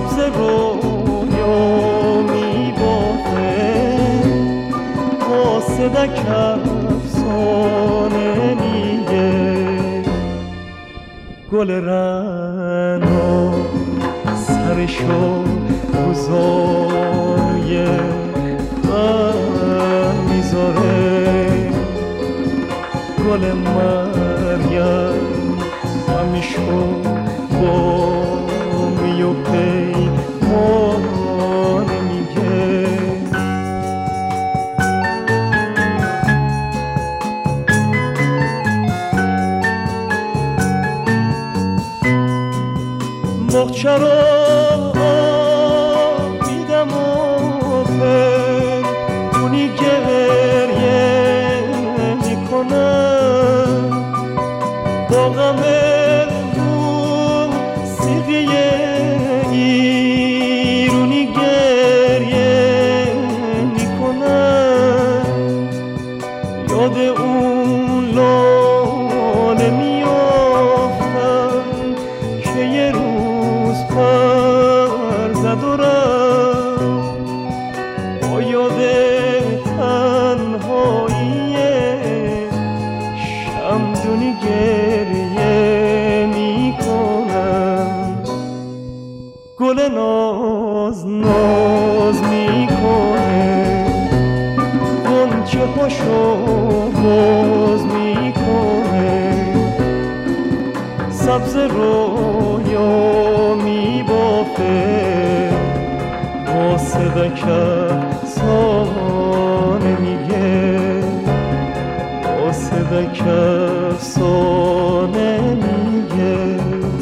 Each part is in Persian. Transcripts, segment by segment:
سبز رویا میبافه قاصدک افسانه میگه گل رعنا سرشو روزای غم میذاره گل مریم همیشو با میو پیمان میگه مخچه رو میدم و اونی گریه میکنم با غم موسیقی ایرونی گریه میکنم یاد اون لاله میافتم که یه روز پر زد و رفت با یاد تنهایی شمدونی گریه میکنم گل ناز ناز میکنه غنچه هاشو باز میکنه سبز رویا میبافه قاصدک افسانه میگه قاصدک افسانه میگه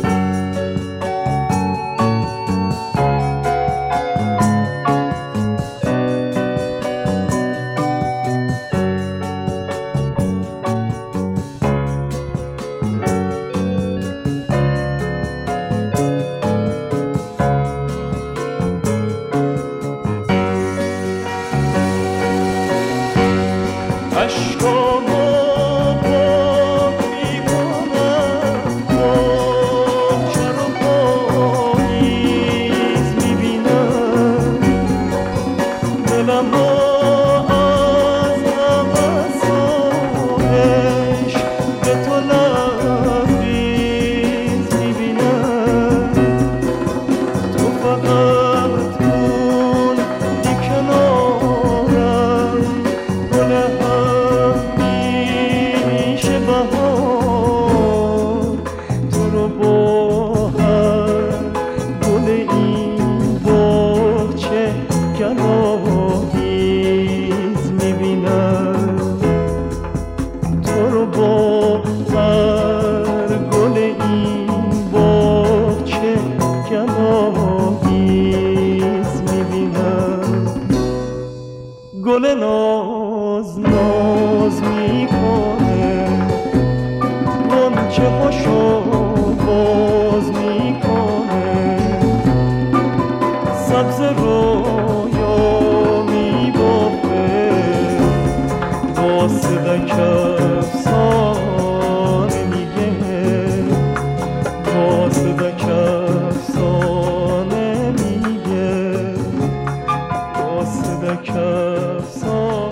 عشقامو پاک میکنم باغچه رو پاییز میبینم دلمو از هوسش به تو لبریز میبینم تو فقط موندی کنارم گل تو رو با هر گل این باغچه گلاویز میبینم تو رو با هر گل این باغچه گلاویز میبینم گل ناز ناز میکنه غنچه هاشو باز میکنه سبز رویا میبافه قاصدک افسانه میگه قاصدک افسانه میگه قاصدک افسانه